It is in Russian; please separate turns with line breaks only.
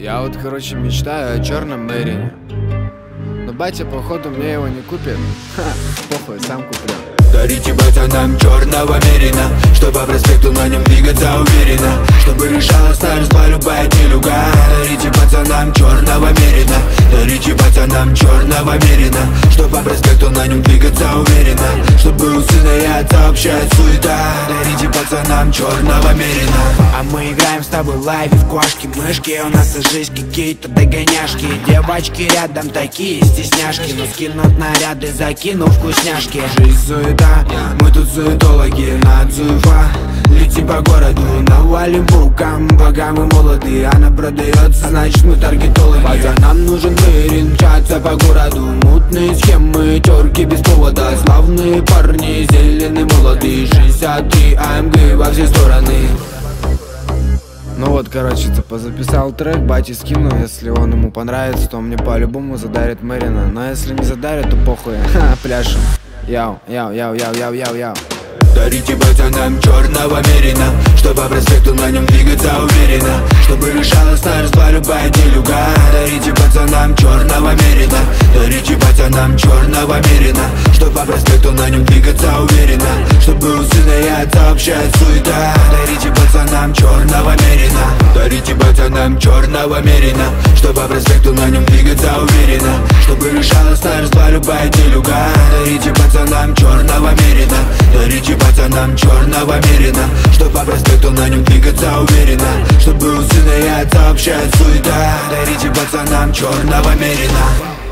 Я вот, короче, мечтаю о черном Мэрине. Но батя, походу, мне его не купит. Ха, похуй, сам куплю.
Дарите пацанам черного Мерина, чтоб по проспекту на нем двигаться уверенно, чтобы решалась на раз-два любая делюга. Дарите пацанам черного Мерина, дарите пацанам черного Мерина, чтоб по проспекту на нем двигаться уверенно, чтобы у сына и отца общая суета. Дарите пацанам черного Мерина.
А мы играем с тобой в лайфе в кошки-мышки. У нас и жизнь какие-то догоняшки. Девочки рядом такие стесняшки, но скинут наряды, закинув вкусняшки. Жизнь суета, мы тут суетологи, надзуева. Летим по городу, навалим букам, пока мы молоды. Она продается, значит мы таргетологи. Пацанам нужен Мэрин, мчаться по городу. Мутные схемы, терки без повода. Славные парни, зеленые молодые. 63 АМГ во все стороны.
Ну вот, короче, типа записал трек, бате скину. Если он ему понравится, то мне по-любому задарит Мэрина. Но если не задарит, то похуй, ха, пляшем. Яу, яу, яу, яу, яу, яу, яу.
Дарите пацанам черного Мерина, чтоб по проспекту на нем двигаться уверенно, чтобы решалась на раз-два любая делюга. Дарите пацанам черного Мерина, дарите пацанам черного Мерина, чтоб по проспекту на нем двигаться уверенно, чтобы у сына и отца общая суета. Дарите пацанам черного Мерина, дарите пацанам черного Мерина, чтоб по проспекту на нем двигаться уверенно, чтобы решалась на раз-два любая делюга. Дарите пацанам черного Мерина, дарите пацанам черного Мерина, чтоб по проспекту на нем двигаться уверенно, чтобы у сына и отца общая суета. Дарите пацанам черного Мерина.